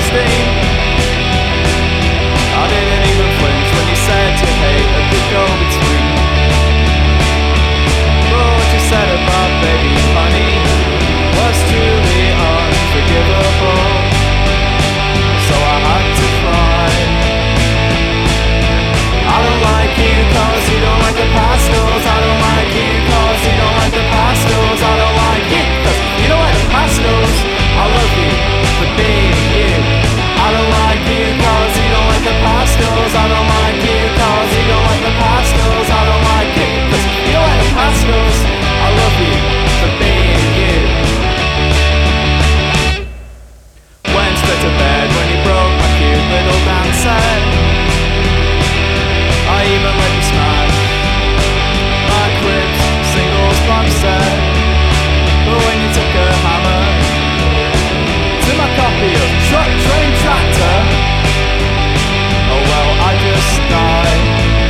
16. I didn't even flinch when you said you hate a good go-between. But what you said about baby honey was truly unforgivable, so I had to cry. I don't like you cause you don't like the pastels. I don't like you cause you don't like the pastels. I don't like you cause you don't like the pastels. I love you for being you. I don't like you cause you don't like the pastels. I don't like you cause you don't like the pastels. I don't like you cause you don't like the pastels. I love you for being you. Went straight to bed when you broke my cute little dance set. I even let you smash my cribs singles box set. But when you took a hammer to my copy of Truck Train Tractor, oh well, I just died.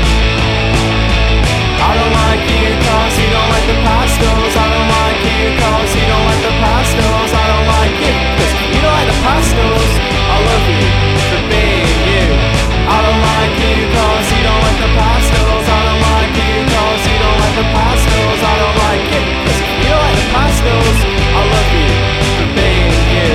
I don't like you cause you don't like the pastels. I don't like you cause you don't like the pastels. I don't like you cause you don't like the pastels. I love you for being you. I don't like you cause you don't like the pastels. I don't like you cause you don't like the pastels. I don't like you cause you don't like the pastels. I love you for being you.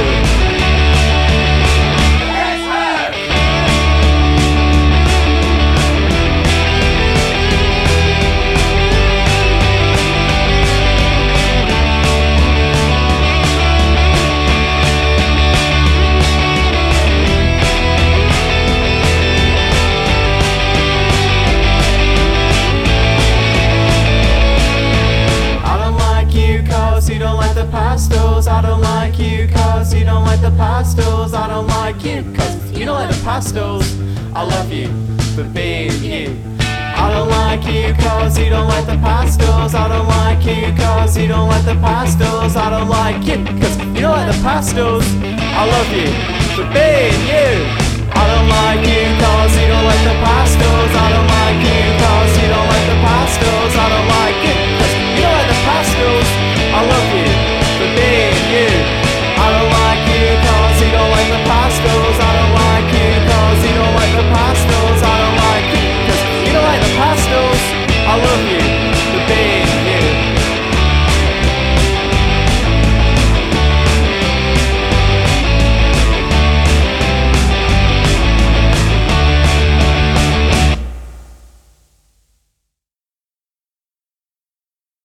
You don't like the pastels. I don't like you cause you don't like the pastels. I don't like you cause you don't like the pastels. I love you for being you. I don't like you cause you don't like the pastels. I don't like you cause you don't like the pastels. I don't like you cause you don't like the pastels. I love you for being you. I don't like you cause you don't like the pastels. I don't like you cause you don't like the pastels.